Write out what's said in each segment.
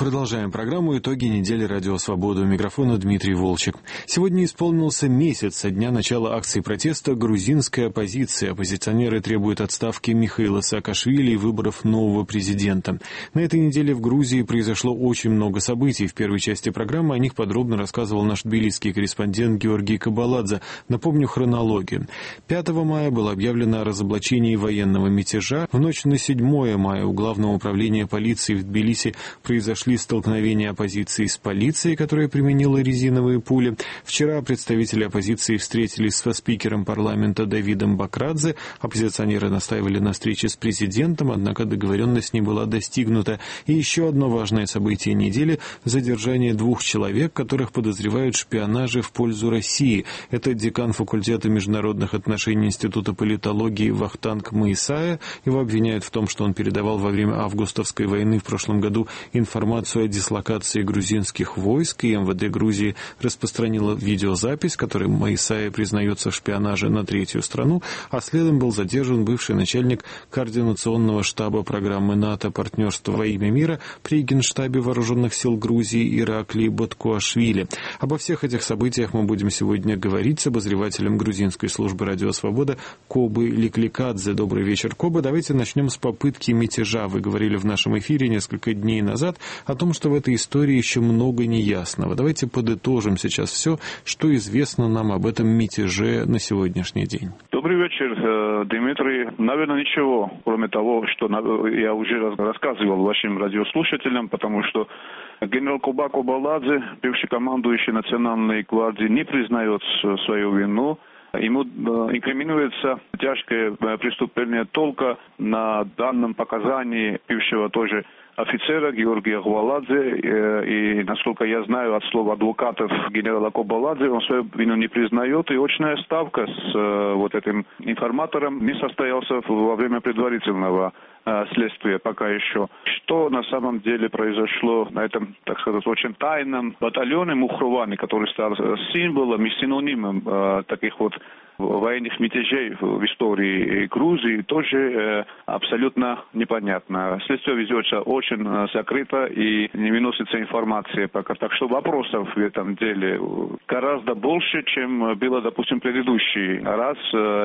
Продолжаем программу «Итоги недели Радио Свобода». У микрофона Дмитрий Волчек. Сегодня исполнился месяц со дня начала акции протеста грузинской оппозиции. Оппозиционеры требуют отставки Михаила Саакашвили и выборов нового президента. На этой неделе в Грузии произошло очень много событий. В первой части программы о них подробно рассказывал наш тбилисский корреспондент Георгий Кабаладзе. Напомню хронологию. 5 мая было объявлено о разоблачении военного мятежа. В ночь на 7 мая у Главного управления полиции в Тбилиси произошли столкновения оппозиции с полицией, которая применила резиновые пули. Вчера представители оппозиции встретились со спикером парламента Давидом Бакрадзе. Оппозиционеры настаивали на встрече с президентом, однако договоренность не была достигнута. И еще одно важное событие недели – задержание 2 человек, которых подозревают в шпионаже в пользу России. Это декан факультета международных отношений Института политологии Вахтанг Моисая. Его обвиняют в том, что он передавал во время августовской войны в прошлом году информацию о дислокации грузинских войск, и МВД Грузии распространила видеозапись, которой Моисая признается в шпионаже на третью страну, а следом был задержан бывший начальник координационного штаба программы НАТО «Партнерство во имя мира» при Генштабе Вооруженных сил Грузии Ираклий Боткуашвили. Обо всех этих событиях мы будем сегодня говорить с обозревателем грузинской службы «Радио Свобода» Кобы Ликликадзе. Добрый вечер, Коба. Давайте начнем с попытки мятежа. Вы говорили в нашем эфире несколько дней назад о том, что в этой истории еще много неясного. Давайте подытожим сейчас все, что известно нам об этом мятеже на сегодняшний день. Добрый вечер, Дмитрий. Наверное, ничего, кроме того, что я уже рассказывал вашим радиослушателям, потому что генерал Коба Кабаладзе, бывший командующий Национальной гвардии, не признает свою вину. Ему инкриминируется тяжкое преступление только на данном показании бывшего тоже офицера Георгия Гваладзе, и, насколько я знаю от слов адвокатов генерала Кабаладзе, он свою вину не признает, и очная ставка с вот этим информатором не состоялась во время предварительного следствия пока еще. Что на самом деле произошло на этом, так сказать, очень тайном батальоне Мухрувани, который стал символом и синонимом таких вот военных мятежей в истории Грузии, тоже абсолютно непонятно. Следствие ведется очень закрыто и не выносится информация пока. Так что вопросов в этом деле гораздо больше, чем было, допустим, предыдущий раз.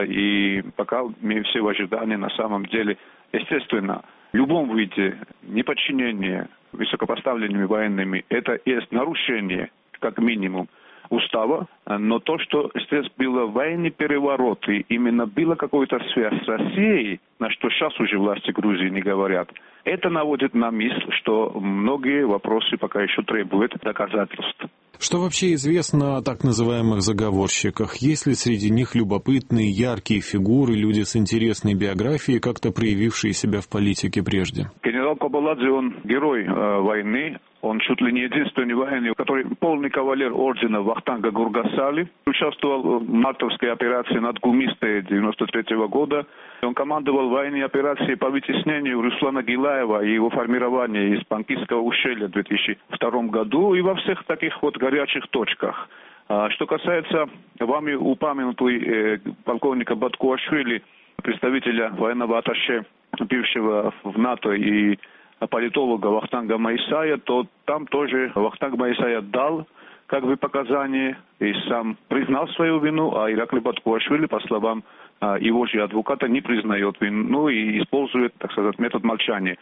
И пока мы все в ожидании на самом деле. Естественно, в любом виде неподчинения высокопоставленными военными это есть нарушение, как минимум, устава, но то, что здесь был военный переворот, и именно была какая-то связь с Россией, на что сейчас уже власти Грузии не говорят, это наводит на мысль, что многие вопросы пока еще требуют доказательств. Что вообще известно о так называемых заговорщиках? Есть ли среди них любопытные, яркие фигуры, люди с интересной биографией, как-то проявившие себя в политике прежде? Генерал Кабаладзе, он герой войны. Он чуть ли не единственный военный, который полный кавалер ордена Вахтанга Гургасали. Участвовал в мартовской операции над Гумистой 1993 года. Он командовал военной операцией по вытеснению Руслана Гилаева и его формированию из Панкисского ущелья в 2002 году и во всех таких вот горячих точках. Что касается вами упомянутой полковника Боткуашвили, представителя военного атташе, бывшего в НАТО и политолога Вахтанга Моисая, то там тоже Вахтанг Моисая дал как бы показания и сам признал свою вину, а Ираклий Боткуашвили, по словам его же адвоката, не признает вину и использует, так сказать, метод молчания.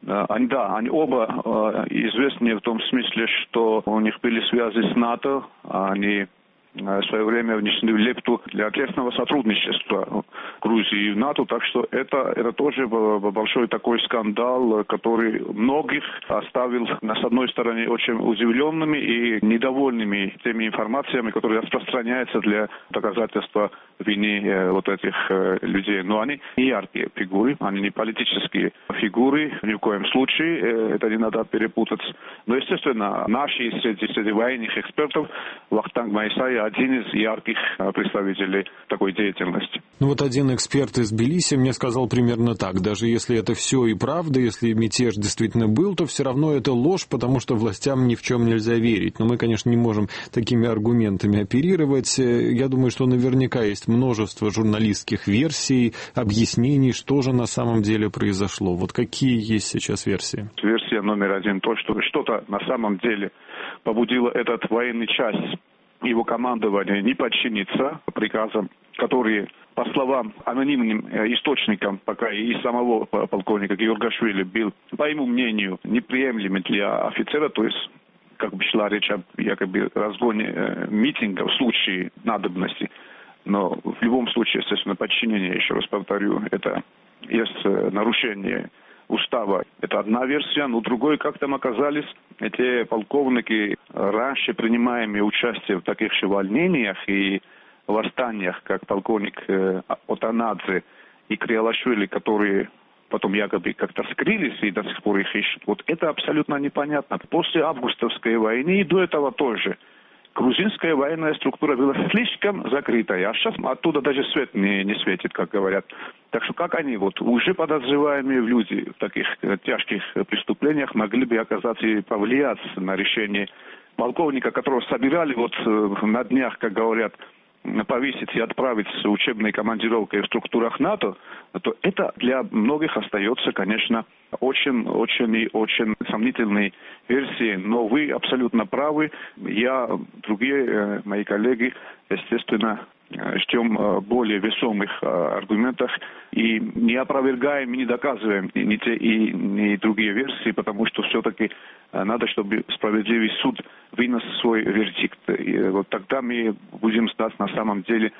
Они оба известны в том смысле, что у них были связи с НАТО, они в свое время внесли лепту для тесного сотрудничества Грузии и НАТО, так что это тоже большой такой скандал, который многих оставил, с одной стороны, очень удивленными и недовольными теми информациями, которые распространяются для доказательства вины вот этих людей. Но они не яркие фигуры, они не политические фигуры, ни в коем случае, это не надо перепутать. Но, естественно, наши среди военных экспертов Вахтанг Моисай один из ярких представителей такой деятельности. Ну вот один один эксперт из Тбилиси мне сказал примерно так: даже если это все и правда, если мятеж действительно был, то все равно это ложь, потому что властям ни в чем нельзя верить. Но мы, конечно, не можем такими аргументами оперировать. Я думаю, что наверняка есть множество журналистских версий, объяснений, что же на самом деле произошло. Вот какие есть сейчас версии? Версия номер один: то, что что-то на самом деле побудило этот военный часть, его командование, не подчиниться приказам, которые, по словам анонимным источникам, пока и самого полковника Георгашвили, был, по его мнению, неприемлемым для офицера, то есть как бы шла речь об якобы разгоне митинга в случае надобности. Но в любом случае, естественно, подчинение, еще раз повторю, это есть нарушение устава. Это одна версия, но другой, как там оказались эти полковники, раньше принимаемые участие в таких же волнениях и восстаниях, как полковник Отанадзе и Криалашвили, которые потом якобы как-то скрылись и до сих пор их ищут. Вот это абсолютно непонятно. После августовской войны и до этого тоже грузинская военная структура была слишком закрытая, а сейчас оттуда даже свет не светит, как говорят. Так что как они, вот уже подозреваемые люди в таких тяжких преступлениях, могли бы оказаться и повлиять на решение полковника, которого собирали вот на днях, как говорят, повесить и отправить с учебной командировкой в структурах НАТО, то это для многих остается, конечно, очень сомнительной версией. Но вы абсолютно правы. Я, другие мои коллеги, естественно, ждем более весомых аргументов и не опровергаем, и не доказываем ни те и ни другие версии, потому что все-таки надо, чтобы справедливый суд вынес свой вердикт. И вот тогда мы будем знать на самом деле,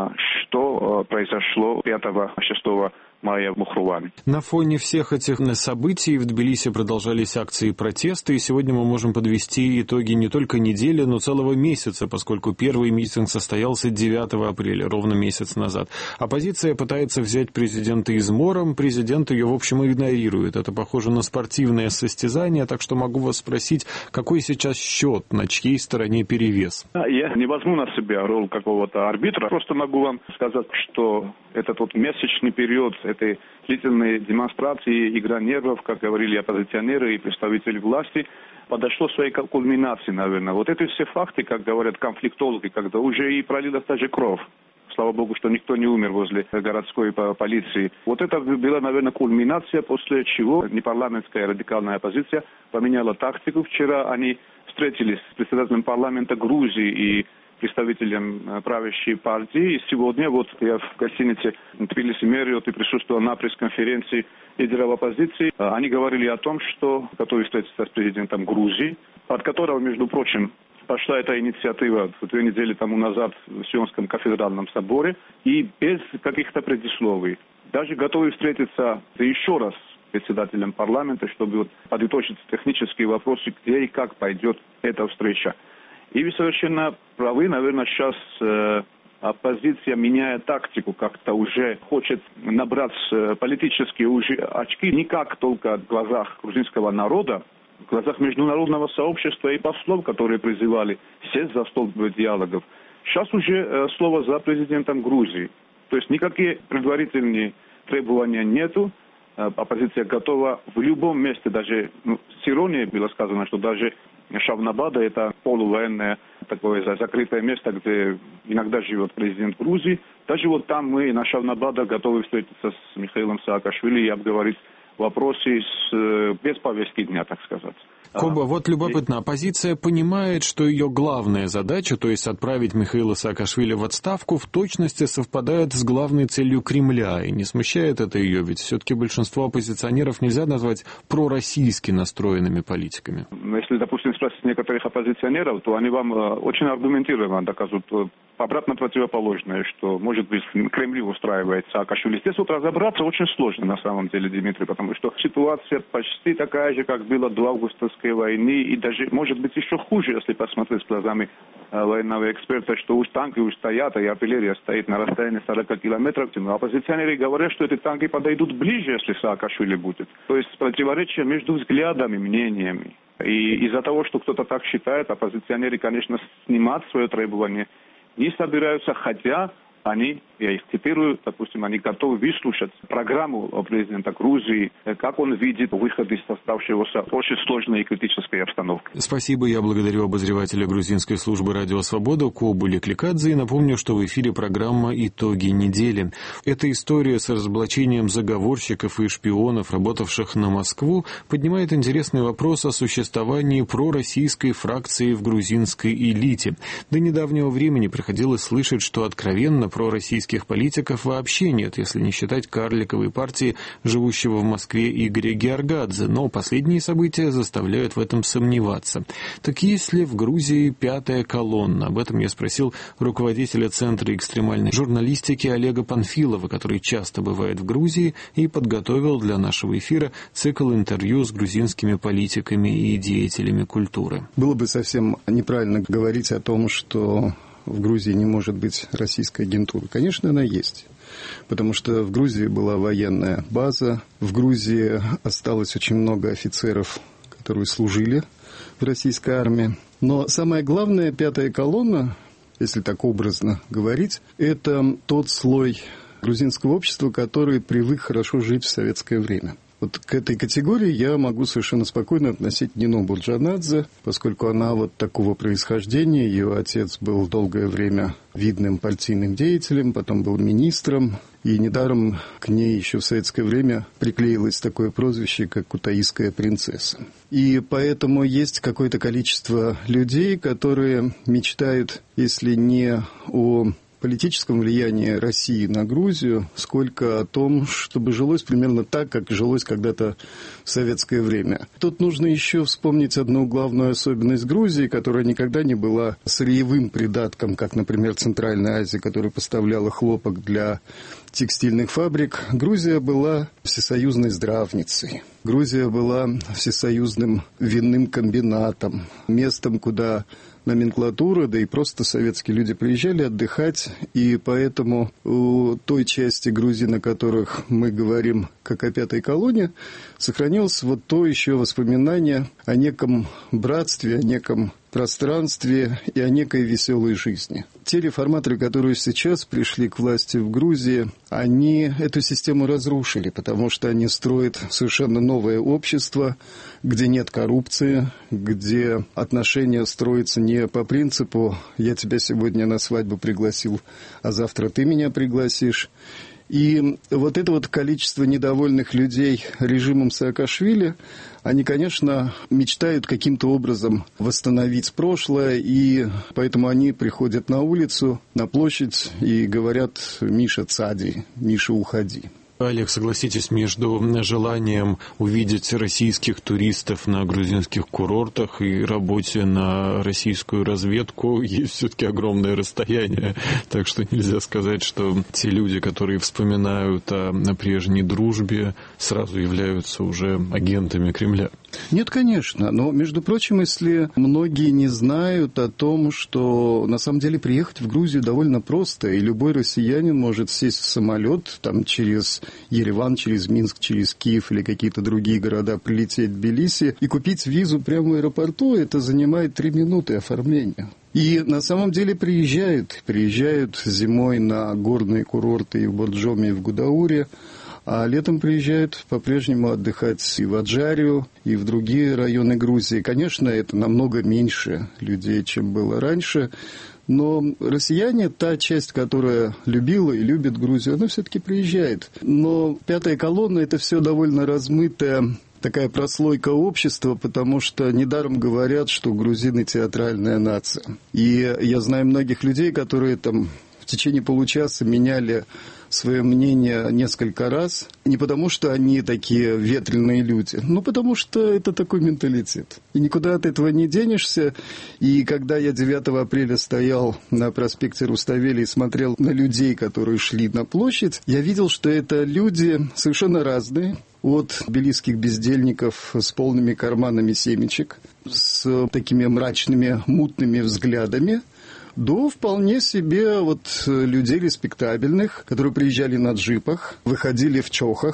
что произошло 5-6 мая в Мухруване. На фоне всех этих событий в Тбилиси продолжались акции протеста, и сегодня мы можем подвести итоги не только недели, но целого месяца, поскольку первый митинг состоялся 9 апреля, ровно месяц назад. Оппозиция пытается взять президента измором, президент ее, в общем, игнорирует. Это похоже на спортивное состязание, так что могу вас спросить, какой сейчас счет, на чьей стороне перевес? Я не возьму на себя роль какого-то арбитра, просто могу вам сказать, что этот вот месячный период этой длительной демонстрации, игра нервов, как говорили оппозиционеры и представители власти, подошло к своей кульминации, наверное. Вот эти все факты, как говорят конфликтологи, когда уже и пролилась даже кровь. Слава богу, что никто не умер возле городской полиции. Вот это была, наверное, кульминация, после чего непарламентская радикальная оппозиция поменяла тактику. Вчера они встретились с председателем парламента Грузии и представителем правящей партии. И сегодня вот я в гостинице Тбилиси Мерриот и присутствовал на пресс-конференции лидеров оппозиции. Они говорили о том, что готовы встретиться с президентом Грузии, от которого, между прочим, пошла эта инициатива 2 недели тому назад в Сионском кафедральном соборе, и без каких-то предисловий. Даже готовы встретиться еще раз с председателем парламента, чтобы вот подытожить технические вопросы, где и как пойдет эта встреча. И вы совершенно правы, наверное, сейчас оппозиция, меняя тактику, как-то уже хочет набрать политические уже очки не как только в глазах грузинского народа, в глазах международного сообщества и послов, которые призывали сесть за стол диалогов. Сейчас уже слово за президентом Грузии. То есть никакие предварительные требования нету. Оппозиция готова в любом месте, даже с иронией было сказано, что даже Шавнабада — это полувоенное такое закрытое место, где иногда живет президент Грузии. Даже вот там мы на Шавнабада готовы встретиться с Михаилом Саакашвили и обговорить вопросы без повестки дня, так сказать. Коба, вот любопытно, оппозиция понимает, что ее главная задача, то есть отправить Михаила Саакашвили в отставку, в точности совпадает с главной целью Кремля. И не смущает это ее, ведь все-таки большинство оппозиционеров нельзя назвать пророссийски настроенными политиками. Если, допустим, спросить некоторых оппозиционеров, то они вам очень аргументированно доказывают обратно противоположное, что, может быть, Кремль устраивает Саакашвили. Здесь вот разобраться очень сложно, на самом деле, Дмитрий, потому что ситуация почти такая же, как была до августовской войны, и даже, может быть, еще хуже, если посмотреть глазами военного эксперта, что уж танки уж стоят, и артиллерия стоит на расстоянии 40 километров. Но оппозиционеры говорят, что эти танки подойдут ближе, если Саакашвили будет. То есть противоречие между взглядами, мнениями. И из-за того, что кто-то так считает, оппозиционеры, конечно, снимать свое требование не собираются, хотя они, я их цитирую, допустим, они готовы выслушать программу президента Грузии, как он видит выход из создавшегося очень сложной и критической обстановки. Спасибо, я благодарю обозревателя грузинской службы «Радио Свобода» Кобу Лекликадзе и напомню, что в эфире программа «Итоги недели». Эта история с разоблачением заговорщиков и шпионов, работавших на Москву, поднимает интересный вопрос о существовании пророссийской фракции в грузинской элите. До недавнего времени приходилось слышать, что откровенно пророссийских политиков вообще нет, если не считать карликовой партии живущего в Москве Игоря Георгадзе, но последние события заставляют в этом сомневаться. Так есть ли в Грузии пятая колонна? Об этом я спросил руководителя Центра экстремальной журналистики Олега Панфилова, который часто бывает в Грузии и подготовил для нашего эфира цикл интервью с грузинскими политиками и деятелями культуры. Было бы совсем неправильно говорить о том, что в Грузии не может быть российской агентуры. Конечно, она есть. Потому что в Грузии была военная база, в Грузии осталось очень много офицеров, которые служили в российской армии. Но самое главное, пятая колонна, если так образно говорить, это тот слой грузинского общества, который привык хорошо жить в советское время. Вот к этой категории я могу совершенно спокойно относить Нину Бурджанадзе, поскольку она вот такого происхождения. Ее отец был долгое время видным партийным деятелем, потом был министром. И недаром к ней еще в советское время приклеилось такое прозвище, как «Кутаисская принцесса». И поэтому есть какое-то количество людей, которые мечтают, если не о политическом влиянии России на Грузию, сколько о том, чтобы жилось примерно так, как жилось когда-то в советское время. Тут нужно еще вспомнить одну главную особенность Грузии, которая никогда не была сырьевым придатком, как, например, Центральная Азия, которая поставляла хлопок для текстильных фабрик. Грузия была всесоюзной здравницей. Грузия была всесоюзным винным комбинатом, местом, куда номенклатура, да и просто советские люди приезжали отдыхать, и поэтому у той части Грузии, о которых мы говорим как о пятой колонне, сохранилось вот то еще воспоминание о неком братстве, о неком пространстве и о некой веселой жизни. Те реформаторы, которые сейчас пришли к власти в Грузии, они эту систему разрушили, потому что они строят совершенно новое общество, где нет коррупции, где отношения строятся не по принципу «я тебя сегодня на свадьбу пригласил, а завтра ты меня пригласишь». И вот это вот количество недовольных людей режимом Саакашвили, они, конечно, мечтают каким-то образом восстановить прошлое, и поэтому они приходят на улицу, на площадь и говорят «Миша, цади, Миша, уходи». Олег, согласитесь, между желанием увидеть российских туристов на грузинских курортах и работе на российскую разведку есть все-таки огромное расстояние. Так что нельзя сказать, что те люди, которые вспоминают о прежней дружбе, сразу являются уже агентами Кремля. Нет, конечно. Но, между прочим, если многие не знают о том, что на самом деле приехать в Грузию довольно просто, и любой россиянин может сесть в самолет там, через Ереван, через Минск, через Киев или какие-то другие города, прилететь в Тбилиси и купить визу прямо в аэропорту, это занимает 3 минуты оформления. И на самом деле приезжают зимой на горные курорты и в Борджоме, и в Гудауре, а летом приезжают по-прежнему отдыхать и в Аджарию, и в другие районы Грузии. Конечно, это намного меньше людей, чем было раньше, но россияне, та часть, которая любила и любит Грузию, она все-таки приезжает. Но пятая колонна – это все довольно размытая такая прослойка общества, потому что недаром говорят, что грузины – театральная нация. И я знаю многих людей, которые там в течение получаса меняли свое мнение несколько раз. Не потому, что они такие ветреные люди, но потому, что это такой менталитет. И никуда от этого не денешься. И когда я 9 апреля стоял на проспекте Руставели и смотрел на людей, которые шли на площадь, я видел, что это люди совершенно разные. От тбилисских бездельников с полными карманами семечек, с такими мрачными, мутными взглядами, до вполне себе вот людей респектабельных, которые приезжали на джипах, выходили в чохах.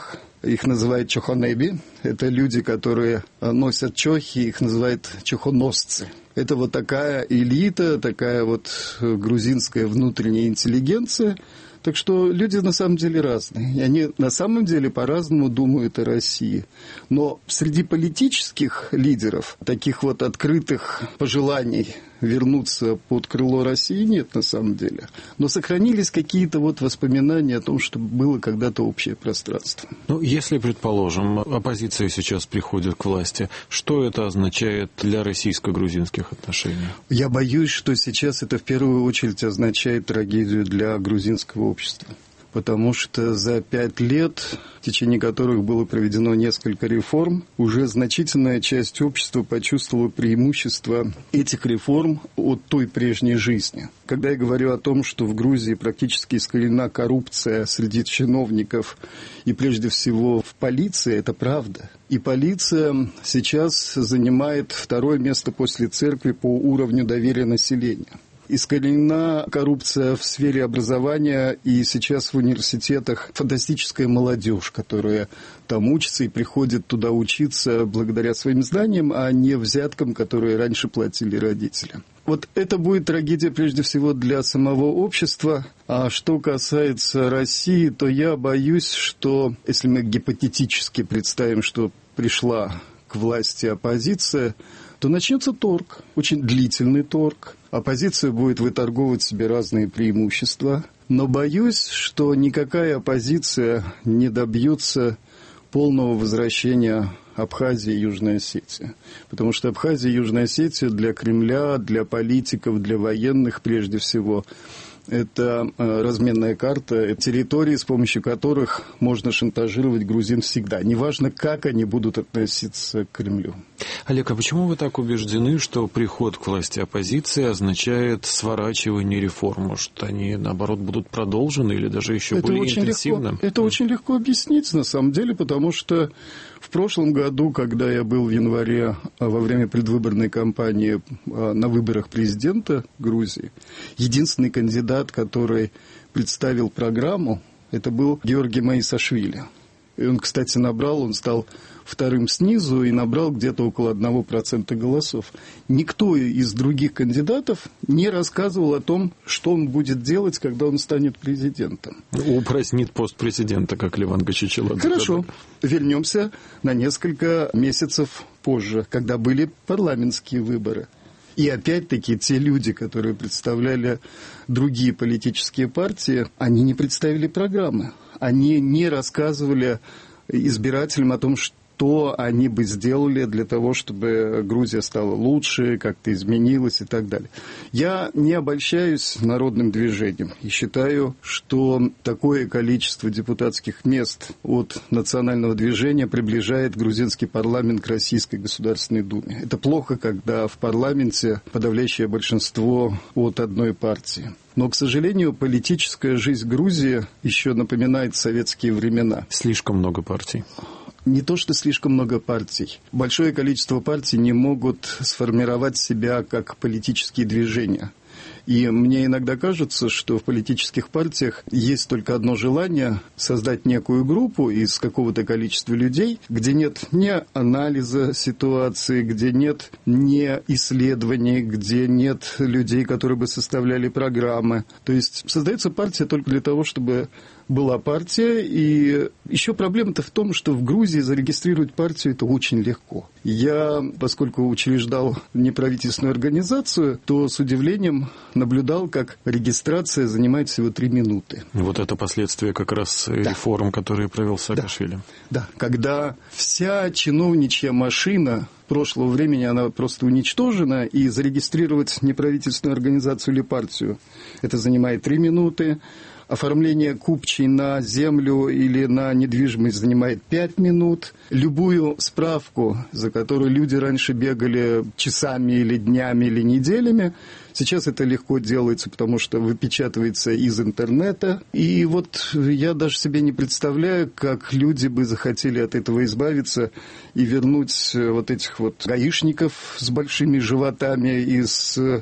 их называют чохонеби. Это люди, которые носят чохи, их называют чохоносцы. Это вот такая элита, такая вот грузинская внутренняя интеллигенция. Так что люди на самом деле разные. И они на самом деле по-разному думают о России. Но среди политических лидеров таких вот открытых пожеланий вернуться под крыло России нет на самом деле. Но сохранились какие-то вот воспоминания о том, что было когда-то общее пространство. Ну, если, предположим, оппозиция сейчас приходит к власти, что это означает для российско-грузинских отношений? Я боюсь, что сейчас это в первую очередь означает трагедию для грузинского общества. Потому что за 5 лет, в течение которых было проведено несколько реформ, уже значительная часть общества почувствовала преимущество этих реформ от той прежней жизни. Когда я говорю о том, что в Грузии практически искоренена коррупция среди чиновников и прежде всего в полиции, это правда. И полиция сейчас занимает 2-е место после церкви по уровню доверия населения. Искоренена коррупция в сфере образования, и сейчас в университетах фантастическая молодежь, которая там учится и приходит туда учиться благодаря своим знаниям, а не взяткам, которые раньше платили родители. Вот это будет трагедия прежде всего для самого общества. А что касается России, то я боюсь, что если мы гипотетически представим, что пришла к власти оппозиция, то начнется торг, очень длительный торг. Оппозиция будет выторговывать себе разные преимущества. Но боюсь, что никакая оппозиция не добьется полного возвращения Абхазии и Южной Осетии. Потому что Абхазия и Южная Осетия для Кремля, для политиков, для военных прежде всего – это разменная карта территорий, с помощью которых можно шантажировать грузин всегда. Неважно, как они будут относиться к Кремлю. Олег, а почему вы так убеждены, что приход к власти оппозиции означает сворачивание реформ? Может, они, наоборот, будут продолжены или даже еще более интенсивно? Это очень легко объяснить, на самом деле, потому что в прошлом году, когда я был в январе во время предвыборной кампании на выборах президента Грузии, единственный кандидат, который представил программу, это был Георгий Маисашвили. И он, кстати, он стал 2-м снизу и набрал где-то около 1% голосов. Никто из других кандидатов не рассказывал о том, что он будет делать, когда он станет президентом. Упразднит пост президента, как Леван Гачичеладзе. Хорошо. Вернемся на несколько месяцев позже, когда были парламентские выборы. И опять-таки те люди, которые представляли другие политические партии, они не представили программы. Они не рассказывали избирателям о том, что они бы сделали для того, чтобы Грузия стала лучше, как-то изменилась и так далее. Я не обольщаюсь народным движением и считаю, что такое количество депутатских мест от национального движения приближает грузинский парламент к Российской Государственной Думе. Это плохо, когда в парламенте подавляющее большинство от одной партии. Но, к сожалению, политическая жизнь Грузии еще напоминает советские времена. Слишком много партий. Не то, что слишком много партий. Большое количество партий не могут сформировать себя как политические движения. И мне иногда кажется, что в политических партиях есть только одно желание – создать некую группу из какого-то количества людей, где нет ни анализа ситуации, где нет ни исследований, где нет людей, которые бы составляли программы. То есть создается партия только для того, чтобы была партия, и еще проблема-то в том, что в Грузии зарегистрировать партию это очень легко. Я, поскольку учреждал неправительственную организацию, то с удивлением наблюдал, как регистрация занимает всего 3 минуты. Вот это последствия как раз реформ, которые провел Саакашвили. Да, когда вся чиновничья машина прошлого времени, она просто уничтожена, и зарегистрировать неправительственную организацию или партию, это занимает 3 минуты. Оформление купчей на землю или на недвижимость занимает 5 минут. Любую справку, за которую люди раньше бегали часами или днями или неделями, сейчас это легко делается, потому что выпечатывается из интернета. И вот я даже себе не представляю, как люди бы захотели от этого избавиться и вернуть вот этих вот гаишников с большими животами и с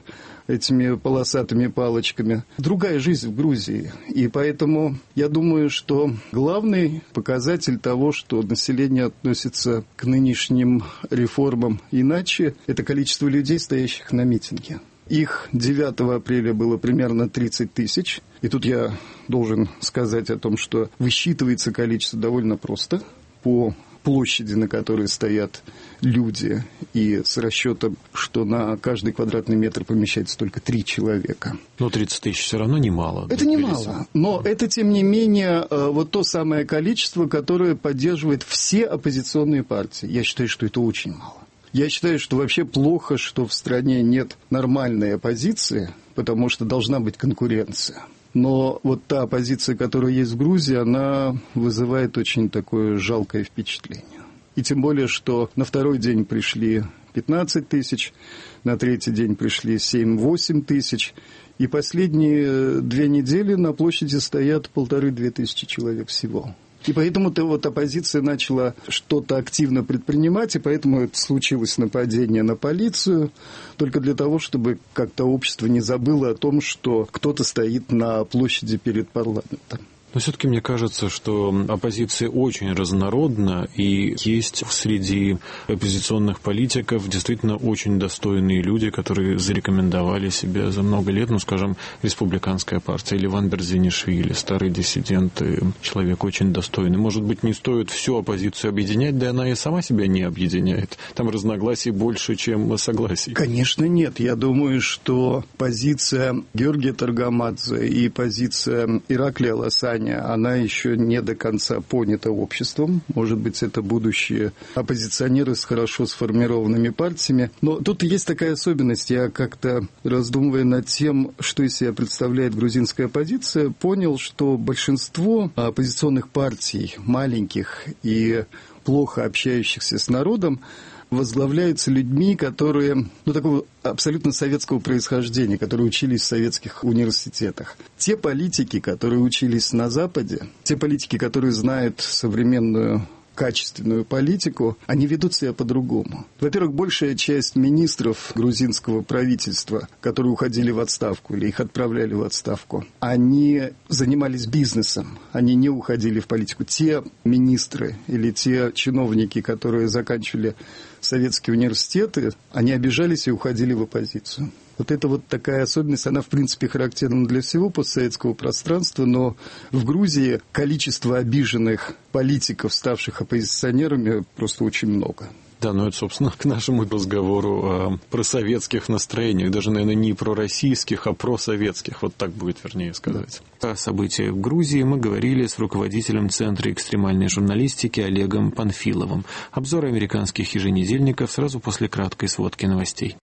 этими полосатыми палочками. Другая жизнь в Грузии. И поэтому я думаю, что главный показатель того, что население относится к нынешним реформам иначе, это количество людей, стоящих на митинге. Их 9 апреля было примерно 30 тысяч. И тут я должен сказать о том, что высчитывается количество довольно просто по площади, на которой стоят люди, и с расчетом, что на каждый квадратный метр помещается только 3 человека. Но 30 тысяч все равно немало. Это немало, но это, тем не менее, вот то самое количество, которое поддерживает все оппозиционные партии. Я считаю, что это очень мало. Я считаю, что вообще плохо, что в стране нет нормальной оппозиции, потому что должна быть конкуренция. Но вот та оппозиция, которая есть в Грузии, она вызывает очень такое жалкое впечатление. И тем более, что на второй день пришли 15 тысяч, на третий день пришли 7-8 тысяч, и последние 2 недели на площади стоят 1500-2000 человек всего. И поэтому-то вот оппозиция начала что-то активно предпринимать, и поэтому это случилось нападение на полицию, только для того, чтобы как-то общество не забыло о том, что кто-то стоит на площади перед парламентом. Но все-таки мне кажется, что оппозиция очень разнородна, и есть среди оппозиционных политиков действительно очень достойные люди, которые зарекомендовали себя за много лет, ну, скажем, республиканская партия, Ливан Берзинишвили, старый диссидент, человек очень достойный. Может быть, не стоит всю оппозицию объединять, да она и сама себя не объединяет. Там разногласий больше, чем согласий. Конечно, нет. Я думаю, что позиция Георгия Таргамадзе и позиция Ираклия Лосани, она еще не до конца понята обществом. Может быть, это будущие оппозиционеры с хорошо сформированными партиями. Но тут есть такая особенность. Я как-то, раздумывая над тем, что из себя представляет грузинская оппозиция, понял, что большинство оппозиционных партий, маленьких и плохо общающихся с народом, возглавляются людьми, которые, такого абсолютно советского происхождения, которые учились в советских университетах. Те политики, которые учились на Западе, те политики, которые знают современную качественную политику, они ведут себя по-другому. Во-первых, большая часть министров грузинского правительства, которые уходили в отставку или их отправляли в отставку, они занимались бизнесом, они не уходили в политику. Те министры или те чиновники, которые заканчивали советские университеты, они обижались и уходили в оппозицию. Вот это вот такая особенность, она, в принципе, характерна для всего постсоветского пространства, но в Грузии количество обиженных политиков, ставших оппозиционерами, просто очень много. Да, но это, собственно, к нашему разговору о просоветских настроениях, даже, наверное, не пророссийских, а просоветских, вот так будет вернее сказать. Да. О событиях в Грузии мы говорили с руководителем Центра экстремальной журналистики Олегом Панфиловым. Обзор американских еженедельников сразу после краткой сводки новостей.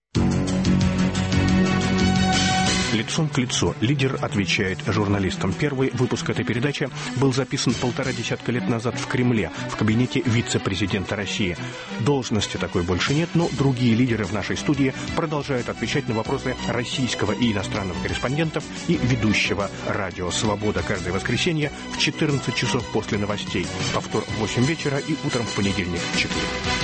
Лицом к лицу лидер отвечает журналистам. Первый выпуск этой передачи был записан 1,5 десятка лет назад в Кремле, в кабинете вице-президента России. Должности такой больше нет, но другие лидеры в нашей студии продолжают отвечать на вопросы российского и иностранных корреспондентов и ведущего радио «Свобода» каждое воскресенье в 14 часов после новостей. Повтор в 8 вечера и утром в понедельник в 4.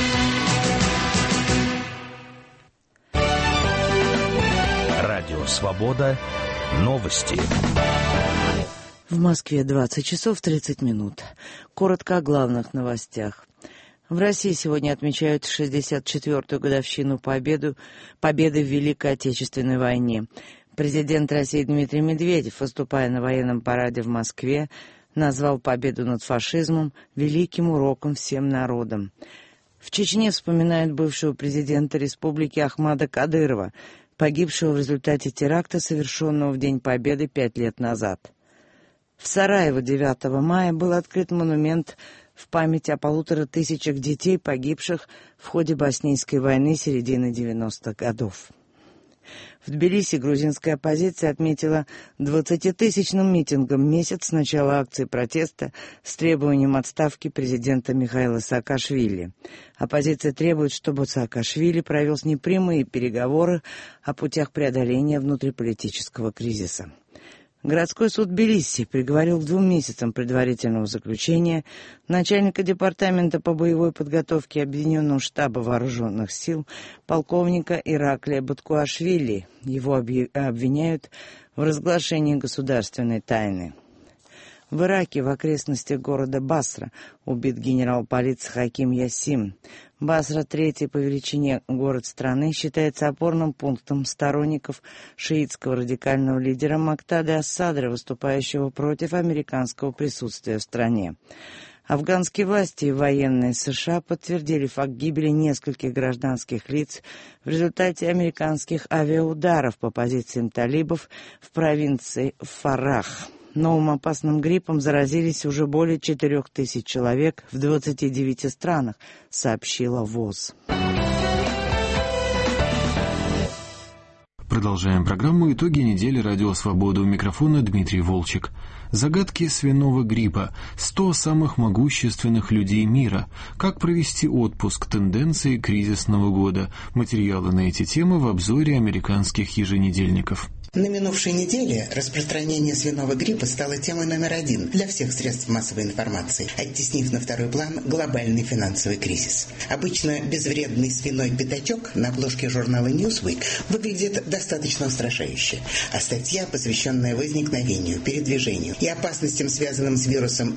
«Свобода». Новости. В Москве 20 часов 30 минут. Коротко о главных новостях. В России сегодня отмечают 64-ю годовщину победы в Великой Отечественной войне. Президент России Дмитрий Медведев, выступая на военном параде в Москве, назвал победу над фашизмом великим уроком всем народам. В Чечне вспоминают бывшего президента республики Ахмада Кадырова, погибшего в результате теракта, совершенного в День Победы 5 лет назад. В Сараево 9 мая был открыт монумент в память о 1500 детей, погибших в ходе Боснийской войны середины 90-х годов. В Тбилиси грузинская оппозиция отметила 20-тысячным митингом месяц с начала акции протеста с требованием отставки президента Михаила Саакашвили. Оппозиция требует, чтобы Саакашвили провел с ним прямые переговоры о путях преодоления внутриполитического кризиса. Городской суд Тбилиси приговорил к 2 месяцам предварительного заключения начальника департамента по боевой подготовке Объединенного штаба вооруженных сил полковника Ираклия Баткуашвили. Его обвиняют в разглашении государственной тайны. В Ираке, в окрестностях города Басра, убит генерал полиции Хаким Ясим. Басра, третий по величине город страны, считается опорным пунктом сторонников шиитского радикального лидера Мактада ас-Садра, выступающего против американского присутствия в стране. Афганские власти и военные США подтвердили факт гибели нескольких гражданских лиц в результате американских авиаударов по позициям талибов в провинции Фарах. Новым опасным гриппом заразились уже более 4000 человек в 29 странах, сообщила ВОЗ. Продолжаем программу «Итоги недели. Радио Свобода». У микрофона Дмитрий Волчек. Загадки свиного гриппа. 100 самых могущественных людей мира. Как провести отпуск. Тенденции кризисного года. Материалы на эти темы в обзоре американских еженедельников. На минувшей неделе распространение свиного гриппа стало темой номер 1 для всех средств массовой информации, оттеснив на второй план глобальный финансовый кризис. Обычно безвредный свиной пятачок на обложке журнала Newsweek выглядит достаточно устрашающе, а статья, посвященная возникновению, передвижению и опасностям, связанным с вирусом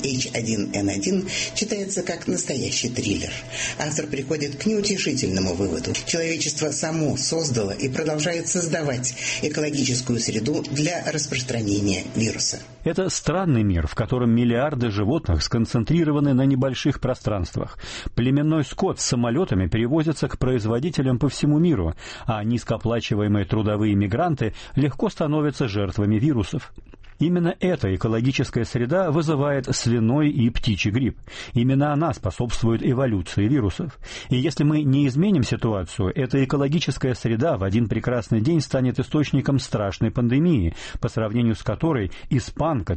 H1N1, читается как настоящий триллер. Автор приходит к неутешительному выводу. Человечество само создало и продолжает создавать экологическую среду для распространения вируса. Это странный мир, в котором миллиарды животных сконцентрированы на небольших пространствах. Племенной скот с самолетами перевозится к производителям по всему миру, а низкооплачиваемые трудовые мигранты легко становятся жертвами вирусов. Именно эта экологическая среда вызывает свиной и птичий грипп. Именно она способствует эволюции вирусов. И если мы не изменим ситуацию, эта экологическая среда в один прекрасный день станет источником страшной пандемии, по сравнению с которой испанка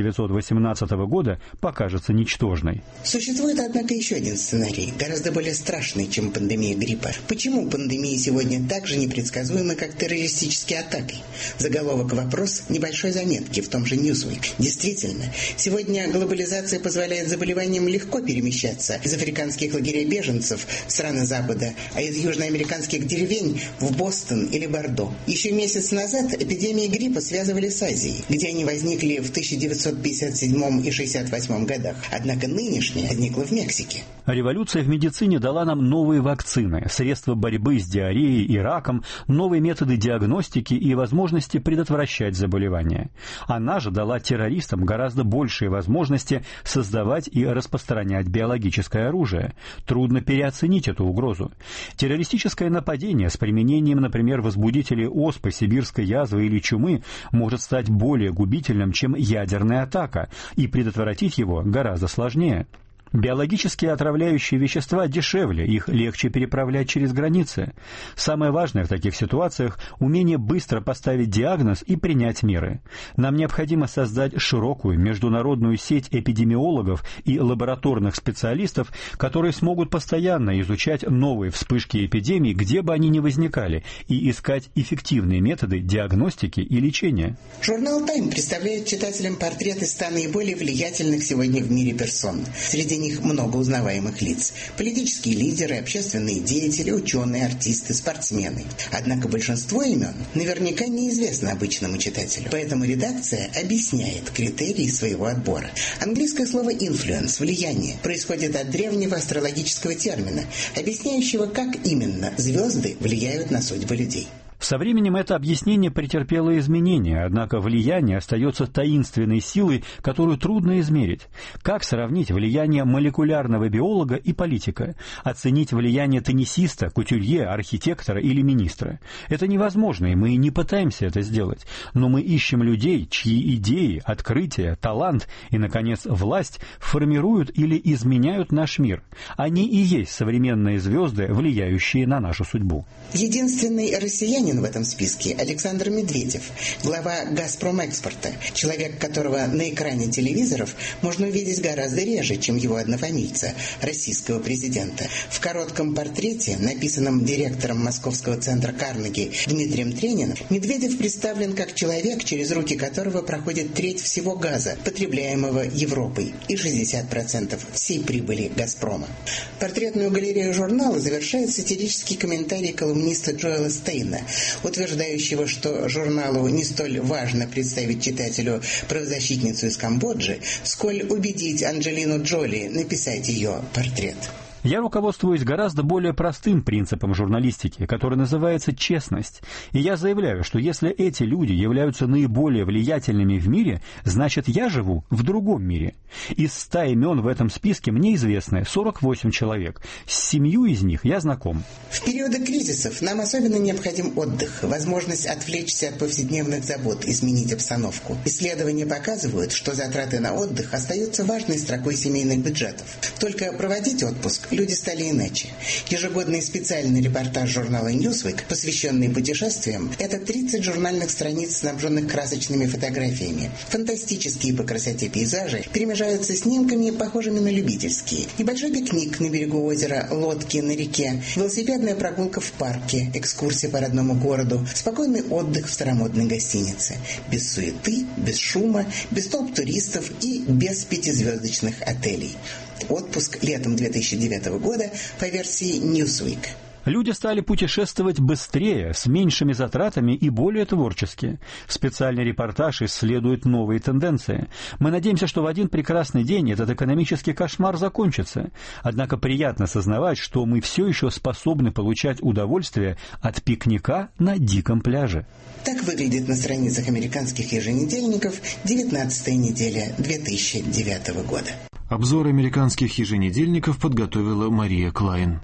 1918 года покажется ничтожной. Существует, однако, еще один сценарий, гораздо более страшный, чем пандемия гриппа. Почему пандемии сегодня так же непредсказуемы, как террористические атаки? Заголовок «Вопрос» небольшой заметки в том же Newsweek. Действительно, сегодня глобализация позволяет заболеваниям легко перемещаться из африканских лагерей беженцев в страны Запада, а из южноамериканских деревень в Бостон или Бордо. Еще месяц назад эпидемии гриппа связывали с Азией, где они возникли в 1957 и 1968 годах. Однако нынешняя возникла в Мексике. Революция в медицине дала нам новые вакцины, средства борьбы с диареей и раком, новые методы диагностики и возможности предотвращать заболевания. Она же дала террористам гораздо большие возможности создавать и распространять биологическое оружие. Трудно переоценить эту угрозу. Террористическое нападение с применением, например, возбудителей оспы, сибирской язвы или чумы может стать более губительным, чем ядерная атака, и предотвратить его гораздо сложнее. Биологические отравляющие вещества дешевле, их легче переправлять через границы. Самое важное в таких ситуациях – умение быстро поставить диагноз и принять меры. Нам необходимо создать широкую международную сеть эпидемиологов и лабораторных специалистов, которые смогут постоянно изучать новые вспышки эпидемий, где бы они ни возникали, и искать эффективные методы диагностики и лечения. Журнал «Тайм» представляет читателям портреты 100 наиболее влиятельных сегодня в мире персон. Среди них много узнаваемых лиц. Политические лидеры, общественные деятели, ученые, артисты, спортсмены. Однако большинство имен наверняка неизвестно обычному читателю. Поэтому редакция объясняет критерии своего отбора. Английское слово «influence» – влияние происходит от древнего астрологического термина, объясняющего, как именно звезды влияют на судьбы людей. Со временем это объяснение претерпело изменения, однако влияние остается таинственной силой, которую трудно измерить. Как сравнить влияние молекулярного биолога и политика? Оценить влияние теннисиста, кутюрье, архитектора или министра? Это невозможно, и мы не пытаемся это сделать. Но мы ищем людей, чьи идеи, открытия, талант и, наконец, власть формируют или изменяют наш мир. Они и есть современные звезды, влияющие на нашу судьбу. Единственный россиянин, Тренин в этом списке Александр Медведев, глава «Газпромэкспорта», человек, которого на экране телевизоров можно увидеть гораздо реже, чем его однофамильца, российского президента. В коротком портрете, написанном директором Московского центра Карнеги Дмитрием Трениным, Медведев представлен как человек, через руки которого проходит треть всего газа, потребляемого Европой, и 60% всей прибыли «Газпрома». Портретную галерею журнала завершает сатирический комментарий колумниста Джоэла Стейна, утверждающего, что журналу не столь важно представить читателю правозащитницу из Камбоджи, сколь убедить Анджелину Джоли написать ее портрет. Я руководствуюсь гораздо более простым принципом журналистики, который называется честность. И я заявляю, что если эти люди являются наиболее влиятельными в мире, значит, я живу в другом мире. Из 100 имен в этом списке мне известны 48 человек. С 7 из них я знаком. В периоды кризисов нам особенно необходим отдых, возможность отвлечься от повседневных забот и сменить обстановку. Исследования показывают, что затраты на отдых остаются важной строкой семейных бюджетов. Только проводить отпуск люди стали иначе. Ежегодный специальный репортаж журнала Newsweek, посвященный путешествиям, это 30 журнальных страниц, снабженных красочными фотографиями. Фантастические по красоте пейзажи перемежаются снимками, похожими на любительские. Небольшой пикник на берегу озера, лодки на реке, велосипедная прогулка в парке, экскурсия по родному городу, спокойный отдых в старомодной гостинице. Без суеты, без шума, без толп туристов и без 5-звездочных отелей. Отпуск летом 2009 года по версии Newsweek. Люди стали путешествовать быстрее, с меньшими затратами и более творчески. Специальный репортаж исследует новые тенденции. Мы надеемся, что в один прекрасный день этот экономический кошмар закончится. Однако приятно сознавать, что мы все еще способны получать удовольствие от пикника на диком пляже. Так выглядит на страницах американских еженедельников 19-я неделя 2009 года. Обзор американских еженедельников подготовила Мария Клайн.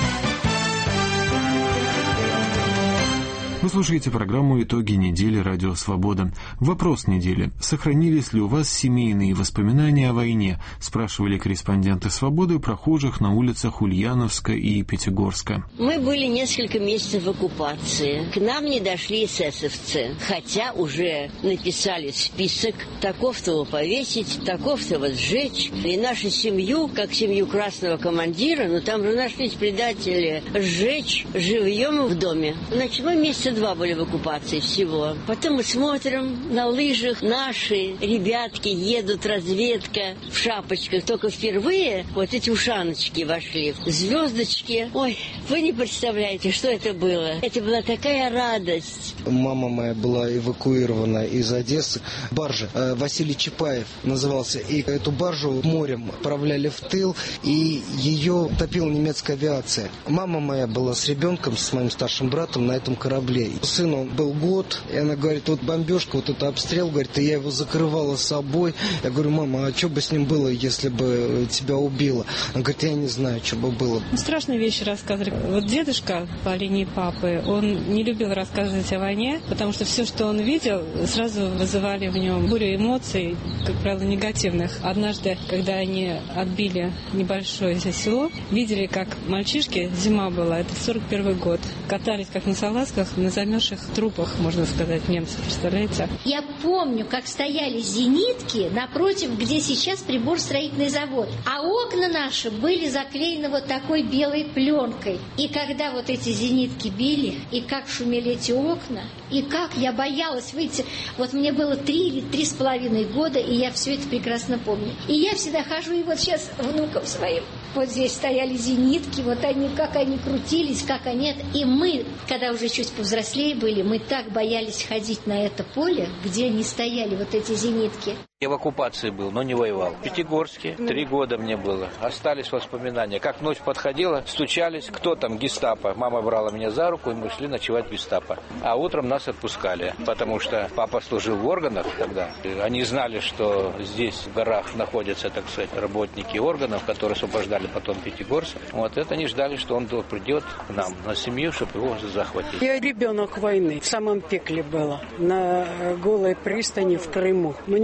Вы слушаете программу «Итоги недели. Радио Свобода». Вопрос недели. Сохранились ли у вас семейные воспоминания о войне? Спрашивали корреспонденты «Свободы» прохожих на улицах Ульяновска и Пятигорска. Мы были несколько месяцев в оккупации. К нам не дошли эсэсовцы. Хотя уже написали список. Таков-то его повесить, таков-то его сжечь. И нашу семью, как семью красного командира, но там же нашлись предатели, сжечь живьем в доме. Значит, мы месяца 2 были в оккупации всего. Потом мы смотрим, на лыжах наши ребятки едут, разведка в шапочках. Только впервые вот эти ушаночки вошли. Звездочки. Ой, вы не представляете, что это было. Это была такая радость. Мама моя была эвакуирована из Одессы. Баржа Василий Чапаев назывался. И эту баржу морем отправляли в тыл, и ее топила немецкая авиация. Мама моя была с ребенком, с моим старшим братом на этом корабле. Сыну был год, и она говорит, вот бомбежка, вот это обстрел, говорит, и я его закрывала собой. Я говорю, мама, а что бы с ним было, если бы тебя убило? Она говорит, я не знаю, что бы было. Страшные вещи рассказывали. Вот дедушка по линии папы, он не любил рассказывать о войне, потому что все, что он видел, сразу вызывали в нем бурю эмоций, как правило, негативных. Однажды, когда они отбили небольшое село, видели, как мальчишки, зима была, это 41 год, катались как на салазках, на замерзших трупах, можно сказать, немцев, представляете? Я помню, как стояли зенитки напротив, где сейчас приборостроительный завод, а окна наши были заклеены вот такой белой пленкой. И когда вот эти зенитки били, и как шумели эти окна, и как я боялась выйти. Вот мне было 3 или 3,5 года, и я все это прекрасно помню. И я всегда хожу, и вот сейчас внукам своим. Вот здесь стояли зенитки, вот они, как они крутились, как они... И мы, когда уже чуть повзрослее были, мы так боялись ходить на это поле, где они стояли, вот эти зенитки. Я в оккупации был, но не воевал. В Пятигорске 3 года мне было. Остались воспоминания. Как ночь подходила, стучались, кто там, гестапо. Мама брала меня за руку, и мы шли ночевать в гестапо. А утром нас отпускали, потому что папа служил в органах тогда. Они знали, что здесь в горах находятся, так сказать, работники органов, которые освобождали потом Пятигорск. Вот это они ждали, что он придет к нам на семью, чтобы его захватить. Я ребенок войны, в самом пекле была, на голой пристани в Крыму. Мне было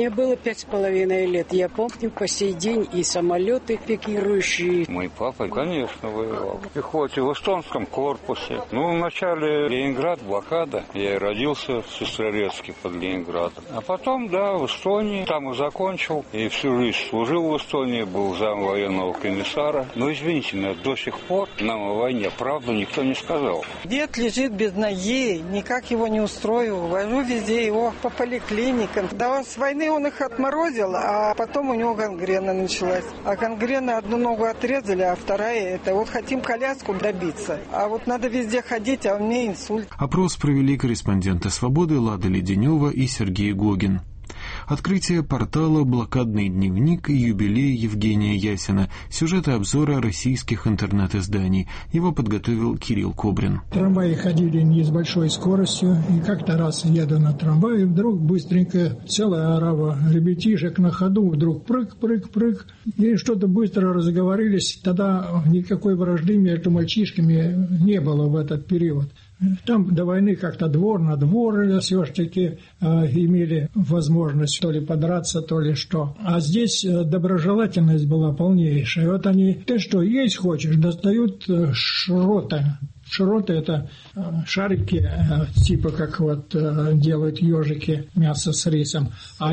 5,5 лет. Я помню по сей день и самолеты пикирующие. Мой папа, конечно, воевал. В пехоте, в эстонском корпусе. Вначале Ленинград, блокада. Я и родился в Сестрорецке под Ленинградом. А потом, в Эстонии. Там и закончил. И всю жизнь служил в Эстонии, был зам военного комиссара. Но, извините меня, до сих пор нам о войне правду никто не сказал. Дед лежит без ноги, никак его не устрою. Вожу везде его по поликлиникам. Да, с войны он их отморозил, а потом у него гангрена началась. А гангрена одну ногу отрезали, а вторая хотим коляску добиться. А надо везде ходить, а у меня инсульт. Опрос провели корреспонденты «Свободы» Лада Леденева и Сергей Гогин. Открытие портала «Блокадный дневник» и юбилей Евгения Ясина. Сюжеты обзора российских интернет-изданий. Его подготовил Кирилл Кобрин. Трамваи ходили не с большой скоростью. И как-то раз еду на трамвае, вдруг быстренько целая орава ребятишек на ходу. Вдруг прыг. И что-то быстро разговорились. Тогда никакой вражды между мальчишками не было в этот период. Там до войны как-то двор на двор все-таки имели возможность то ли подраться, то ли что. А здесь доброжелательность была полнейшая. Они, ты что, есть хочешь, достают шроты. Шроты – это шарики, типа как делают ежики, мясо с рисом. А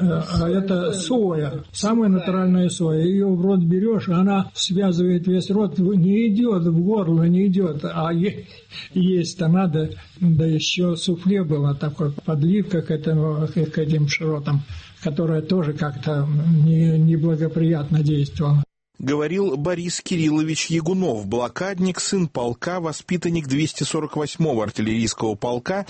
это соя, самая натуральная соя. Ее в рот берешь, она связывает весь рот, не идет в горло, не идет. А есть-то надо, да еще суфле было такое, подливка к этим шротам, которая тоже как-то неблагоприятно действовала. Говорил Борис Кириллович Ягунов, блокадник, сын полка, воспитанник 248-го артиллерийского полка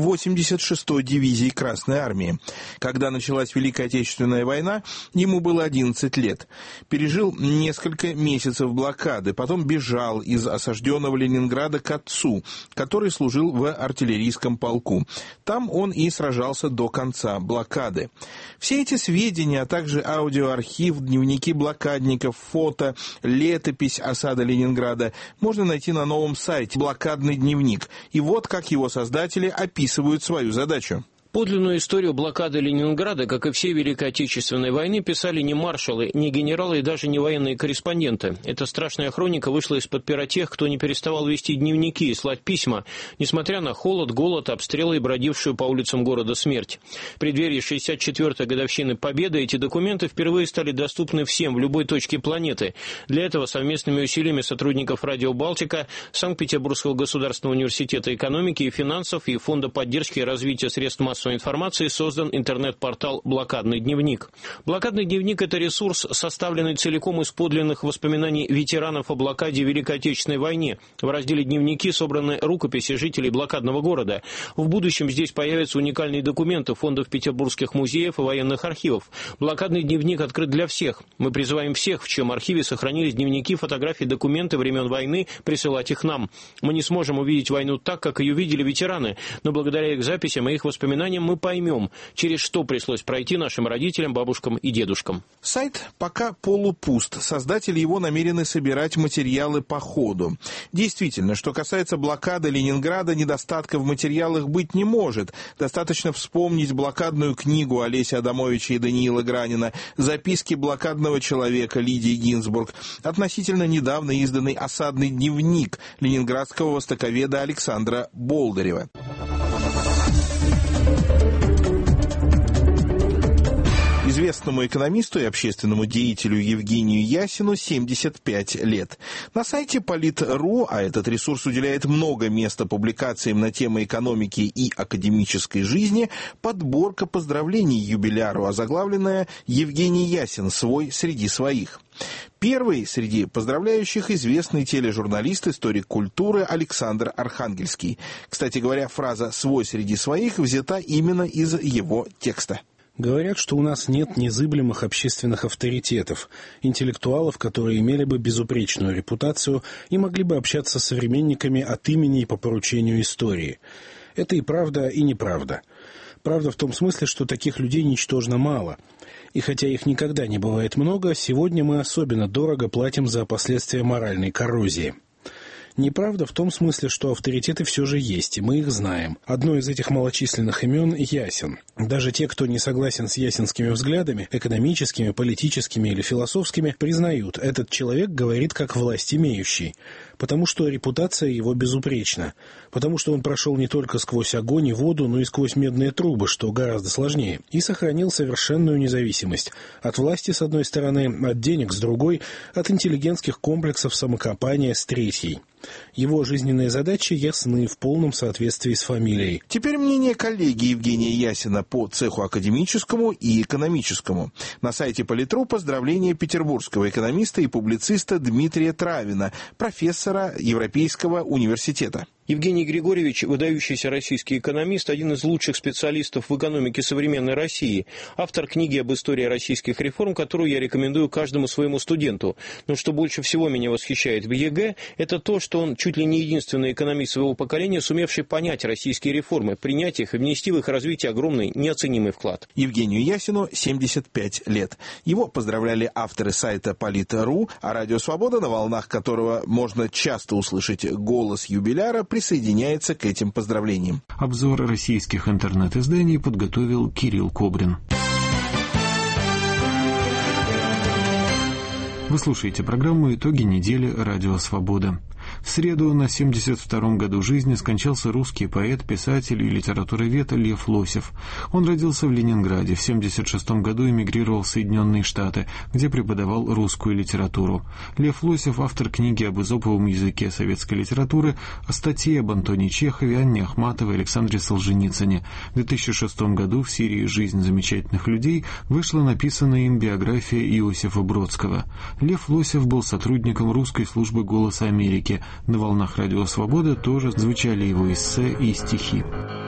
86-й дивизии Красной Армии. Когда началась Великая Отечественная война, ему было 11 лет. Пережил несколько месяцев блокады, потом бежал из осажденного Ленинграда к отцу, который служил в артиллерийском полку. Там он и сражался до конца блокады. Все эти сведения, а также аудиоархив, дневники блокадников, фото, летопись осады Ленинграда можно найти на новом сайте «Блокадный дневник». И вот как его создатели описывают свою задачу. Подлинную историю блокады Ленинграда, как и всей Великой Отечественной войны, писали не маршалы, не генералы и даже не военные корреспонденты. Эта страшная хроника вышла из-под пера тех, кто не переставал вести дневники и слать письма, несмотря на холод, голод, обстрелы и бродившую по улицам города смерть. В преддверии 64-й годовщины Победы эти документы впервые стали доступны всем в любой точке планеты. Для этого совместными усилиями сотрудников «Радио Балтика», Санкт-Петербургского государственного университета экономики и финансов и Фонда поддержки и развития средств массовой информации создан интернет-портал «Блокадный дневник». «Блокадный дневник» — это ресурс, составленный целиком из подлинных воспоминаний ветеранов о блокаде в Великой Отечественной войне. В разделе «Дневники» собраны рукописи жителей блокадного города. В будущем здесь появятся уникальные документы фондов петербургских музеев и военных архивов. «Блокадный дневник» открыт для всех. Мы призываем всех, в чьем архиве сохранились дневники, фотографии, документы времен войны, присылать их нам. Мы не сможем увидеть войну так, как ее видели ветераны, но благодаря их записям и их воспоминаниям мы поймем, через что пришлось пройти нашим родителям, бабушкам и дедушкам. Сайт пока полупуст. Создатели его намерены собирать материалы по ходу. Действительно, что касается блокады Ленинграда, недостатка в материалах быть не может. Достаточно вспомнить блокадную книгу Олеся Адамовича и Даниила Гранина, записки блокадного человека Лидии Гинзбург, относительно недавно изданный осадный дневник ленинградского востоковеда Александра Болдырева. Известному экономисту и общественному деятелю Евгению Ясину 75 лет. На сайте Полит.ру, а этот ресурс уделяет много места публикациям на темы экономики и академической жизни, подборка поздравлений юбиляру, озаглавленная «Евгений Ясин. Свой среди своих». Первый среди поздравляющих известный тележурналист, историк культуры Александр Архангельский. Кстати говоря, фраза «свой среди своих» взята именно из его текста. Говорят, что у нас нет незыблемых общественных авторитетов, интеллектуалов, которые имели бы безупречную репутацию и могли бы общаться с современниками от имени и по поручению истории. Это и правда, и неправда. Правда в том смысле, что таких людей ничтожно мало. И хотя их никогда не бывает много, сегодня мы особенно дорого платим за последствия моральной коррозии. Неправда в том смысле, что авторитеты все же есть, и мы их знаем. Одно из этих малочисленных имен – Ясин. Даже те, кто не согласен с ясинскими взглядами, экономическими, политическими или философскими, признают, этот человек говорит как власть имеющий, потому что репутация его безупречна, потому что он прошел не только сквозь огонь и воду, но и сквозь медные трубы, что гораздо сложнее, и сохранил совершенную независимость от власти с одной стороны, от денег с другой, от интеллигентских комплексов самокопания с третьей. Его жизненные задачи ясны в полном соответствии с фамилией. Теперь мнение коллеги Евгения Ясина по цеху академическому и экономическому. На сайте Политру поздравление петербургского экономиста и публициста Дмитрия Травина, профессора Европейского университета. Евгений Григорьевич – выдающийся российский экономист, один из лучших специалистов в экономике современной России, автор книги об истории российских реформ, которую я рекомендую каждому своему студенту. Но что больше всего меня восхищает в ЕГЭ, это то, что он чуть ли не единственный экономист своего поколения, сумевший понять российские реформы, принять их и внести в их развитие огромный, неоценимый вклад. Евгению Ясину 75 лет. Его поздравляли авторы сайта Политру, а Радио Свобода, на волнах которого можно часто услышать голос юбиляра, присоединяется к этим поздравлениям. Обзор российских интернет-изданий подготовил Кирилл Кобрин. Вы слушаете программу «Итоги недели. Радио Свобода». В среду на 72-м году жизни скончался русский поэт, писатель и литературовед Лев Лосев. Он родился в Ленинграде, в 76-м году эмигрировал в Соединенные Штаты, где преподавал русскую литературу. Лев Лосев – автор книги об эзоповом языке советской литературы, о статье об Антоне Чехове, Анне Ахматовой, Александре Солженицыне. В 2006 году в серии «Жизнь замечательных людей» вышла написанная им биография Иосифа Бродского. Лев Лосев был сотрудником русской службы «Голоса Америки». На волнах Радио Свобода тоже звучали его эссе и стихи.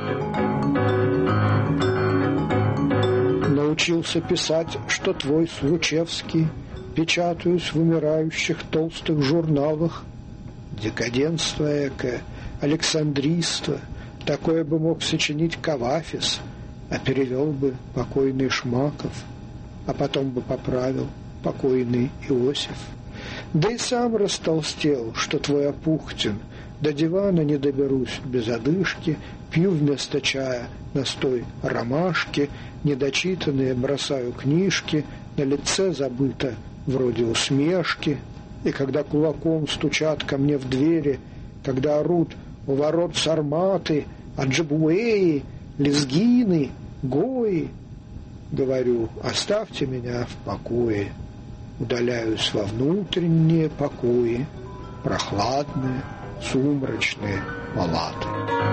Научился писать, что твой Случевский, печатаюсь в умирающих толстых журналах. Декаденство эко, александриство, такое бы мог сочинить Кавафис, а перевел бы покойный Шмаков, а потом бы поправил покойный Иосиф. Да и сам растолстел, что твой Апухтин, до дивана не доберусь без одышки, пью вместо чая настой ромашки, недочитанные бросаю книжки, на лице забыто вроде усмешки. И когда кулаком стучат ко мне в двери, когда орут у ворот сарматы, аджабуэи, лезгины, гои, говорю, оставьте меня в покое. Удаляюсь во внутренние покои, прохладные, сумрачные палаты.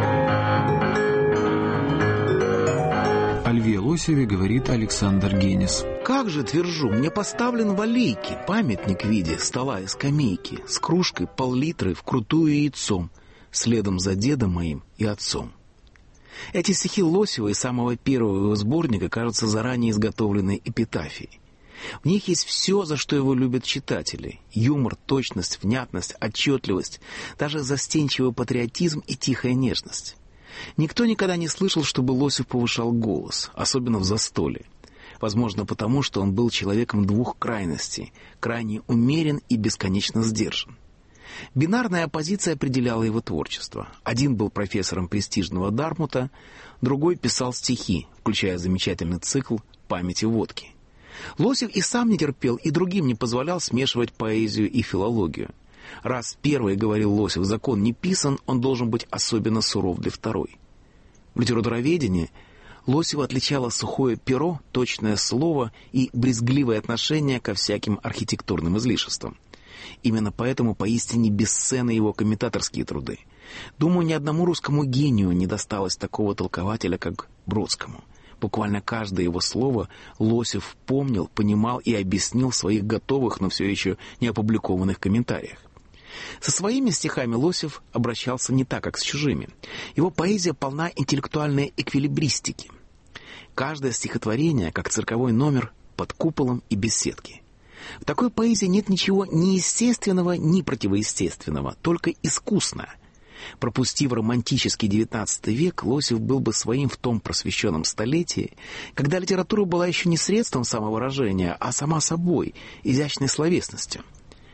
О Льве Лосеве говорит Александр Генис. Как же, твержу, мне поставлен в аллейке памятник в виде стола и скамейки с кружкой пол-литры вкрутую яйцом, следом за дедом моим и отцом. Эти стихи Лосева из самого первого его сборника кажутся заранее изготовленной эпитафией. В них есть все, за что его любят читатели. Юмор, точность, внятность, отчетливость, даже застенчивый патриотизм и тихая нежность. Никто никогда не слышал, чтобы Лосев повышал голос, особенно в застолье. Возможно, потому что он был человеком двух крайностей, крайне умерен и бесконечно сдержан. Бинарная оппозиция определяла его творчество. Один был профессором престижного Дартмута, другой писал стихи, включая замечательный цикл «Память и водки». Лосев и сам не терпел, и другим не позволял смешивать поэзию и филологию. Раз первый, говорил Лосев, закон не писан, он должен быть особенно суров для второй. В литературоведении Лосева отличало сухое перо, точное слово и брезгливое отношение ко всяким архитектурным излишествам. Именно поэтому поистине бесценны его комментаторские труды. Думаю, ни одному русскому гению не досталось такого толкователя, как Бродскому. Буквально каждое его слово Лосев помнил, понимал и объяснил в своих готовых, но все еще не опубликованных комментариях. Со своими стихами Лосев обращался не так, как с чужими. Его поэзия полна интеллектуальной эквилибристики. Каждое стихотворение, как цирковой номер, под куполом и без сетки. В такой поэзии нет ничего ни естественного, ни противоестественного, только искусное. Пропустив романтический XIX век, Лосев был бы своим в том просвещенном столетии, когда литература была еще не средством самовыражения, а сама собой, изящной словесностью.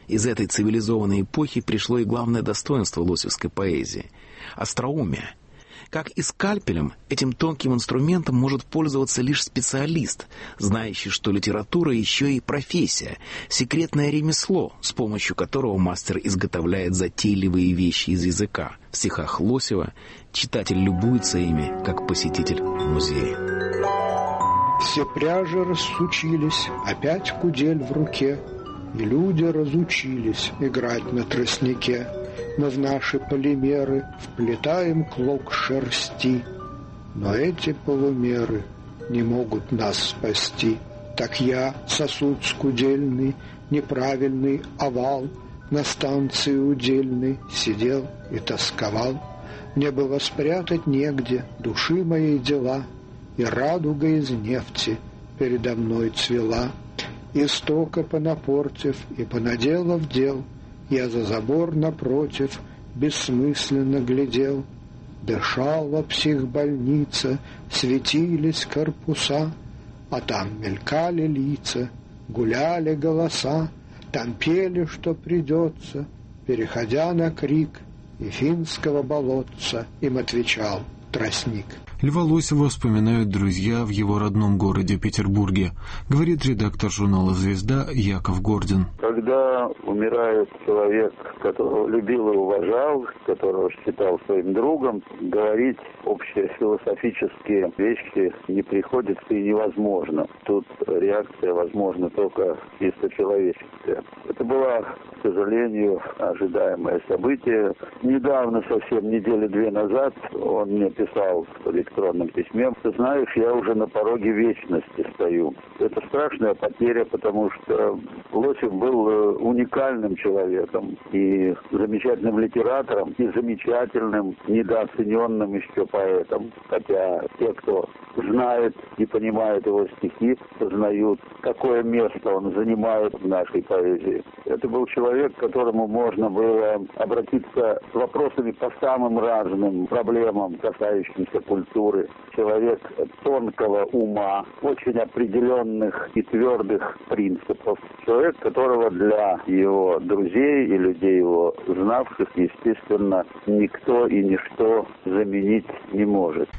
Из этой цивилизованной эпохи пришло и главное достоинство лосевской поэзии — остроумие. Как и скальпелем, этим тонким инструментом может пользоваться лишь специалист, знающий, что литература еще и профессия, секретное ремесло, с помощью которого мастер изготовляет затейливые вещи из языка. В стихах Лосева читатель любуется ими, как посетитель музея. Все пряжи рассучились, опять кудель в руке, и люди разучились играть на тростнике. Мы в наши полимеры вплетаем клок шерсти, но эти полумеры не могут нас спасти. Так я, сосуд скудельный, неправильный овал, на станции удельной сидел и тосковал. Мне было спрятать негде души моей дела, и радуга из нефти передо мной цвела. Истока понапортив и понаделав дел, я за забор напротив бессмысленно глядел. Дышала психбольница, светились корпуса, а там мелькали лица, гуляли голоса, там пели, что придется, переходя на крик, и финского болотца им отвечал тростник. Льва Лосева вспоминают друзья в его родном городе Петербурге, говорит редактор журнала «Звезда» Яков Гордин. Когда умирает человек, которого любил и уважал, которого считал своим другом, говорить общие философические вещи не приходится и невозможно. Тут реакция возможна только чисто человеческая. Это было, к сожалению, ожидаемое событие. Недавно, совсем недели-две назад, он мне писал в электронном письме: «Ты знаешь, я уже на пороге вечности стою». Это страшная потеря, потому что Лосев был уникальным человеком и замечательным литератором, и замечательным, недооцененным еще поэтом. Хотя те, кто знает и понимает его стихи, знают, какое место он занимает в нашей поэзии. Это был человек, к которому можно было обратиться с вопросами по самым разным проблемам, касающимся культуры. Человек тонкого ума, очень определенных и твердых принципов. Человек, которого для его друзей и людей его знавших, естественно, никто и ничто заменить не может.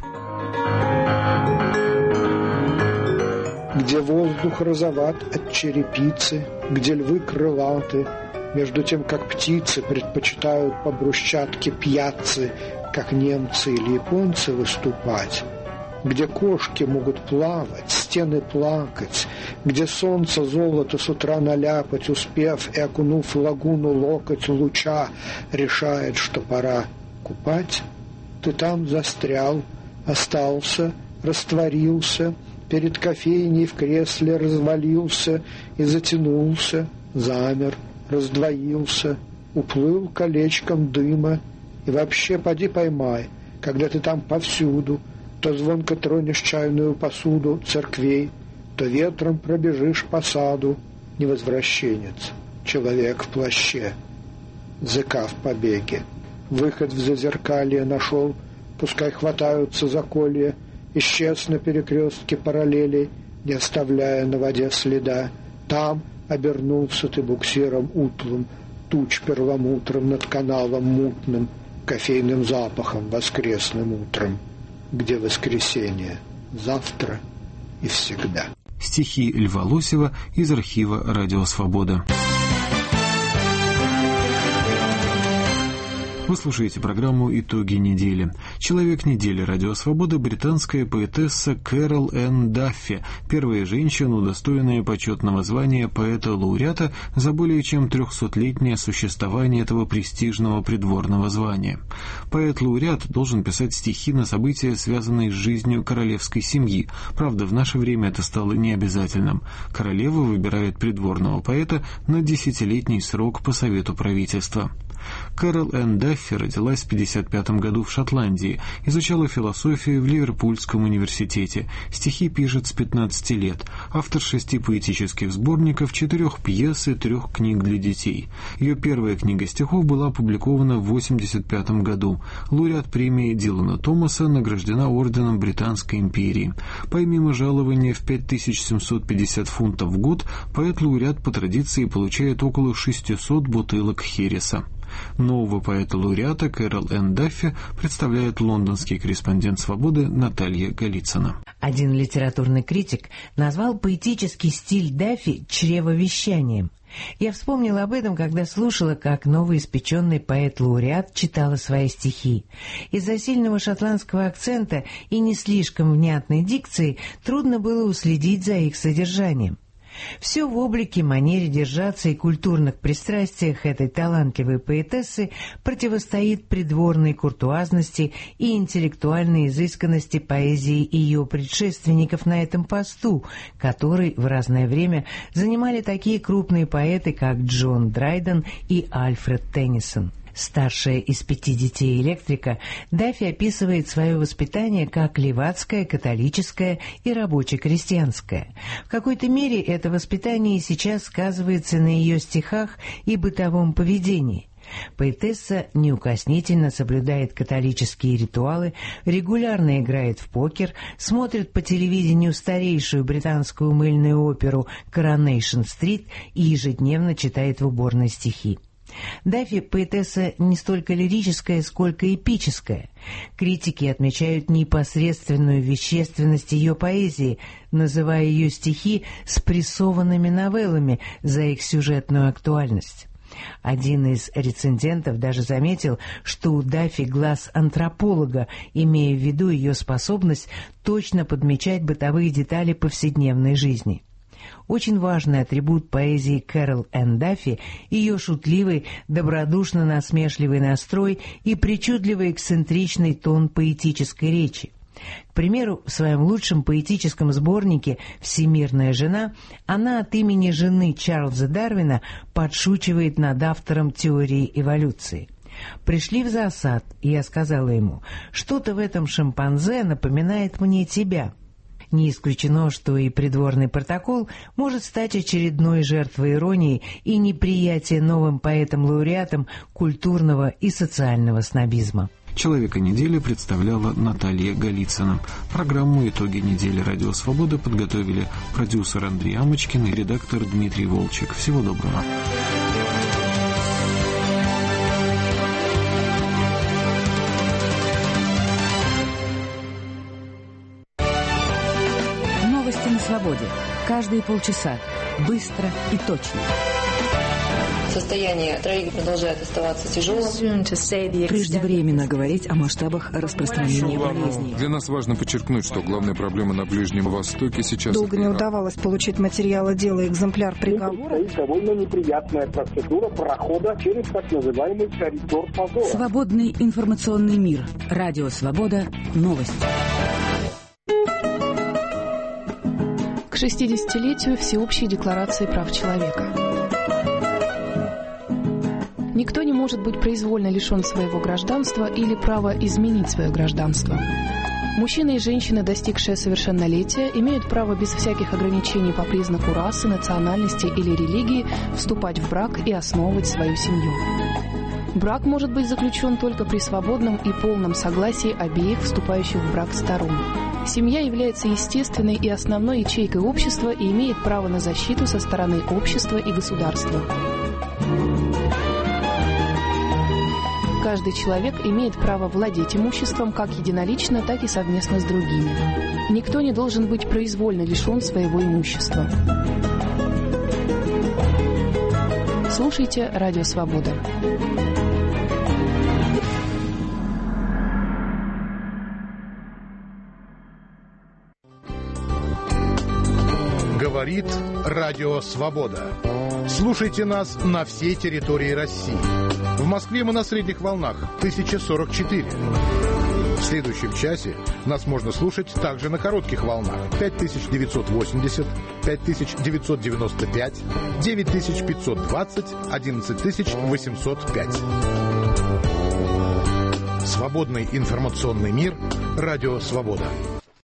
Где воздух розоват от черепицы, где львы крылаты, между тем, как птицы предпочитают по брусчатке пьяцы, как немцы или японцы выступать, где кошки могут плавать, стены плакать, где солнце золото с утра наляпать, успев и окунув в лагуну локоть луча, решает, что пора купать, ты там застрял, остался, растворился, перед кофейней в кресле развалился и затянулся, замер, раздвоился, уплыл колечком дыма, и вообще поди поймай, когда ты там повсюду, то звонко тронешь чайную посуду церквей, то ветром пробежишь по саду, невозвращенец, человек в плаще, ЗК в побеге. Выход в зазеркалье нашел, пускай хватаются за колья, исчез на перекрестке параллелей, не оставляя на воде следа. Там обернулся ты буксиром утлым, туч перламутром над каналом мутным, кофейным запахом воскресным утром, где воскресенье завтра и всегда. Стихи Льва Лосева из архива «Радио Свобода». Вы слушаете программу «Итоги недели». Человек недели «Радио Свобода» — британская поэтесса Кэрол Энн Даффи, первая женщина, удостоенная почетного звания поэта-лауреата за более чем 300-летнее существование этого престижного придворного звания. Поэт-лауреат должен писать стихи на события, связанные с жизнью королевской семьи. Правда, в наше время это стало необязательным. Королева выбирает придворного поэта на 10-летний срок по совету правительства. Кэрол Энн Даффи родилась в 1955 году в Шотландии, изучала философию в Ливерпульском университете, стихи пишет с 15 лет, автор 6 поэтических сборников, 4 пьес и 3 книг для детей. Ее первая книга стихов была опубликована в 1985 году. Лауреат премии Дилана Томаса, награждена орденом Британской империи. Помимо жалования в 5750 фунтов в год, поэт-лауреат по традиции получает около 600 бутылок хереса. Нового поэта-лауреата Кэрол Энн Даффи представляет лондонский корреспондент «Свободы» Наталья Голицына. Один литературный критик назвал поэтический стиль Даффи чревовещанием. Я вспомнила об этом, когда слушала, как новоиспеченный поэт-лауреат читала свои стихи. Из-за сильного шотландского акцента и не слишком внятной дикции трудно было уследить за их содержанием. Все в облике, манере держаться и культурных пристрастиях этой талантливой поэтессы противостоит придворной куртуазности и интеллектуальной изысканности поэзии ее предшественников на этом посту, который в разное время занимали такие крупные поэты, как Джон Драйден и Альфред Теннисон. Старшая из 5 детей электрика, Даффи описывает свое воспитание как левацкое, католическое и рабоче-крестьянское. В какой-то мере это воспитание и сейчас сказывается на ее стихах и бытовом поведении. Поэтесса неукоснительно соблюдает католические ритуалы, регулярно играет в покер, смотрит по телевидению старейшую британскую мыльную оперу «Коронейшн-стрит» и ежедневно читает в уборной стихи. Даффи – поэтесса не столько лирическая, сколько эпическая. Критики отмечают непосредственную вещественность ее поэзии, называя ее стихи спрессованными новеллами за их сюжетную актуальность. Один из рецензентов даже заметил, что у Даффи глаз антрополога, имея в виду ее способность точно подмечать бытовые детали повседневной жизни. Очень важный атрибут поэзии Кэрол Энн Даффи – ее шутливый, добродушно-насмешливый настрой и причудливый эксцентричный тон поэтической речи. К примеру, в своем лучшем поэтическом сборнике «Всемирная жена» она от имени жены Чарльза Дарвина подшучивает над автором теории эволюции. «Пришли в зоосад, и я сказала ему, что-то в этом шимпанзе напоминает мне тебя». Не исключено, что и придворный протокол может стать очередной жертвой иронии и неприятия новым поэтом-лауреатом культурного и социального снобизма. «Человека недели» представляла Наталья Голицына. Программу «Итоги недели» Радио Свобода подготовили продюсер Андрей Амочкин и редактор Дмитрий Волчек. Всего доброго. Свободе. Каждые полчаса. Быстро и точно. Состояние троих продолжает оставаться тяжелым. Преждевременно говорить о масштабах распространения болезни. Для нас важно подчеркнуть, что главная проблема на Ближнем Востоке сейчас... Долго не удавалось получить материалы дела, экземпляр приговора. Это довольно неприятная процедура прохода через так называемый коридор позора. Свободный информационный мир. Радио Свобода. Новости. К 60-летию Всеобщей декларации прав человека. Никто не может быть произвольно лишен своего гражданства или права изменить свое гражданство. Мужчины и женщины, достигшие совершеннолетия, имеют право без всяких ограничений по признаку расы, национальности или религии вступать в брак и основывать свою семью. Брак может быть заключен только при свободном и полном согласии обеих вступающих в брак сторон. Семья является естественной и основной ячейкой общества и имеет право на защиту со стороны общества и государства. Каждый человек имеет право владеть имуществом как единолично, так и совместно с другими. Никто не должен быть произвольно лишен своего имущества. Слушайте Радио Свобода. Говорит Радио Свобода. Слушайте нас на всей территории России. В Москве мы на средних волнах 1044. В следующем часе нас можно слушать также на коротких волнах 5980, 5995, 9520, 11805. Свободный информационный мир. Радио «Свобода».